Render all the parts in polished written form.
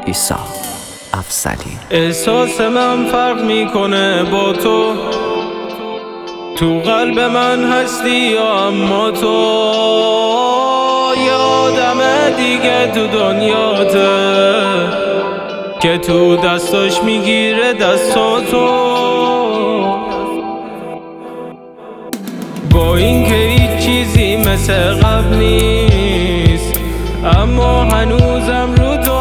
عیسی افضلی. احساس من فرق میکنه با تو قلب من هستی یا اما تو یه آدم دیگه تو دنیاته که تو دستاش میگیره دستاتو. با این که هیچ چیزی مثل قبل نیست اما هنوزم رو تو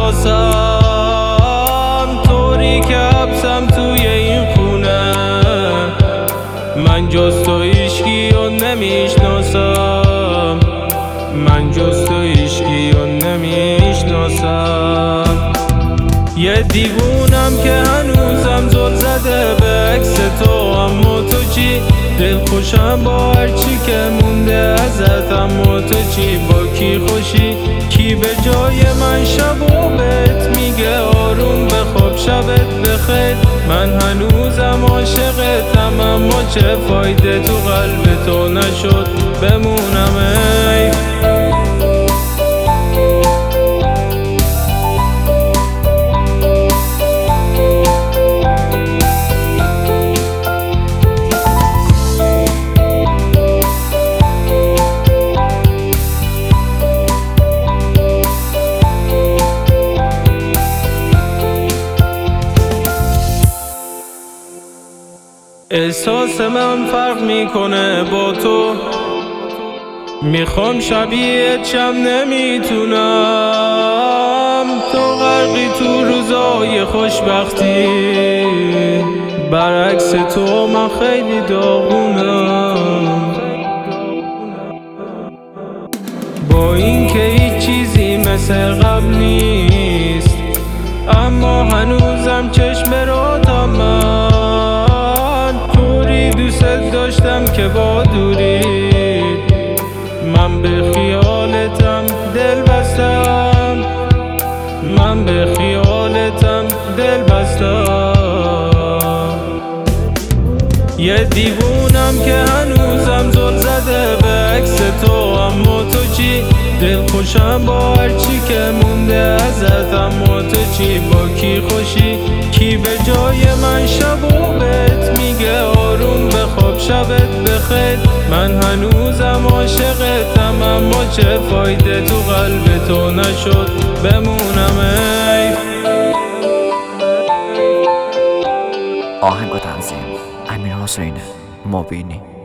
حساسم، طوری که حبسم توی این خونه من جز تو هیچکیو نمیشناسم، من جز تو هیچکیو نمیشناسم. یه دیوونم که هنوزم زل زده به عکس تو، اما تو چی؟ دلخوشم با هرچی که مونده ازت، اما تو چی؟ با کی خوشی؟ کی به جای من شبو بهت میگه آروم بخواب شبت بخیر؟ من هنوزم عاشقتم اما چه فایده تو قلب تو نشد بمونم ای. احساس من فرق میکنه با تو، میخوام شبیه شم نمیتونم، تو غرقی تو روزای خوشبختی، برعکس تو من خیلی داغونم. با این که هیچ چیزی مثل قبل نیست اما هنوزم چشم براتم، من طوری دوست داشتم که با دوری من به خیالتم دل بستم، من به خیالتم دل بستم. یه دیوونم که هنوزم زل زده به عکس تو، اما تو چی؟ دلخوشم با هرچی که مونده ازت، اما تو چی؟ با کی خوشی؟ کی به جای من شبو بهت میگه آروم بخواب شبت بخیر؟ من هنوزم عاشقتم اما چه فایده تو قلب تو نشد بمونم ای. آهنگ و تنظیم امیرحسین مبینی.